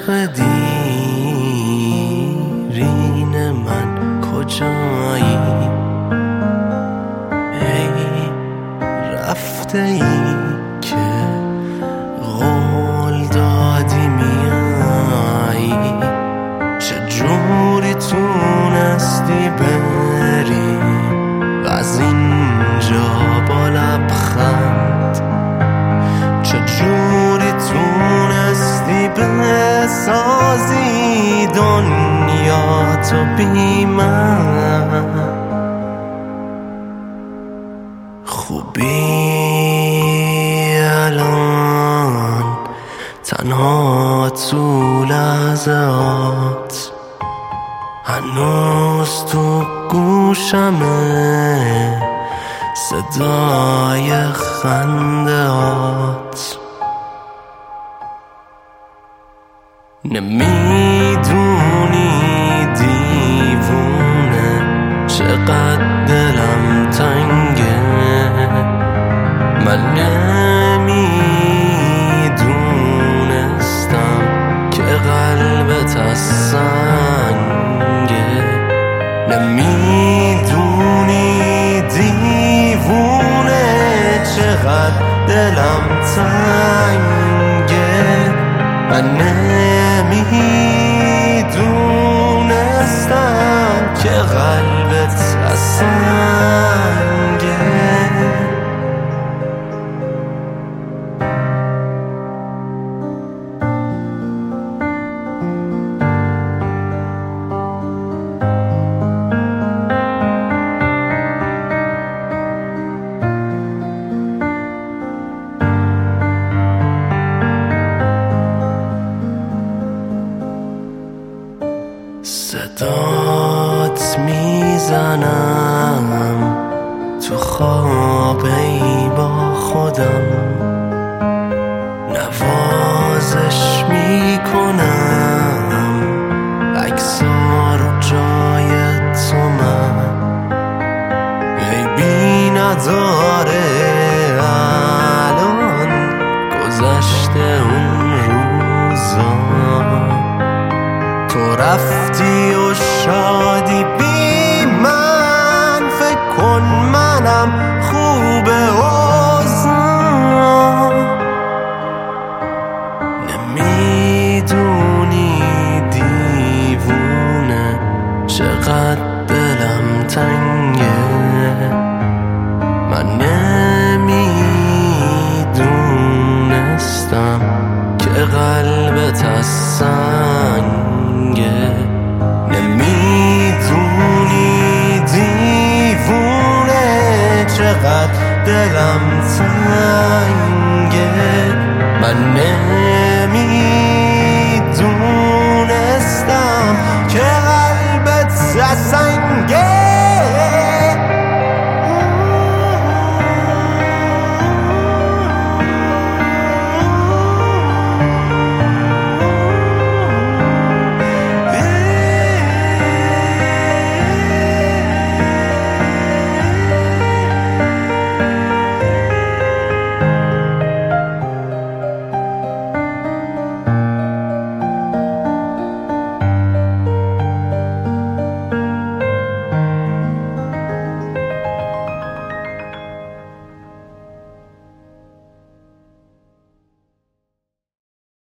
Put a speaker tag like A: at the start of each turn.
A: عشق دیرین من کجایی؟ ای رفته ای که قول دادی میایی، چجوری تونستی بری از اینجا با لبخند؟ چجوری تونستی بسازی دنیا تو بی من؟ خوبی الان تنها تو لحظات، هنوز تو گوشمه صدای خندهات. نمیدونی دیوونه چقدر دلم تنگه، من نمیدونستم که قلبت از سنگه. نمیدونی دیوونه چقدر دلم تنگه، من نمیدونستم که قلبت از سنگه. صدات میزنم تو خواب ای با خودم، نوازش میکنم عکس‌ها رو جای تو من. عیبی نداره الان گذشته اون روزا، تو رفتی و شادی بی من، فکر کن منم خوبه اوضاع. نمیدونی دیوونه چقدر دلم تنگه، من نمیدونستم که قلبت از سنگه. نمیدونی دیوونه چقدر دلم تنگه، من نمیدونستم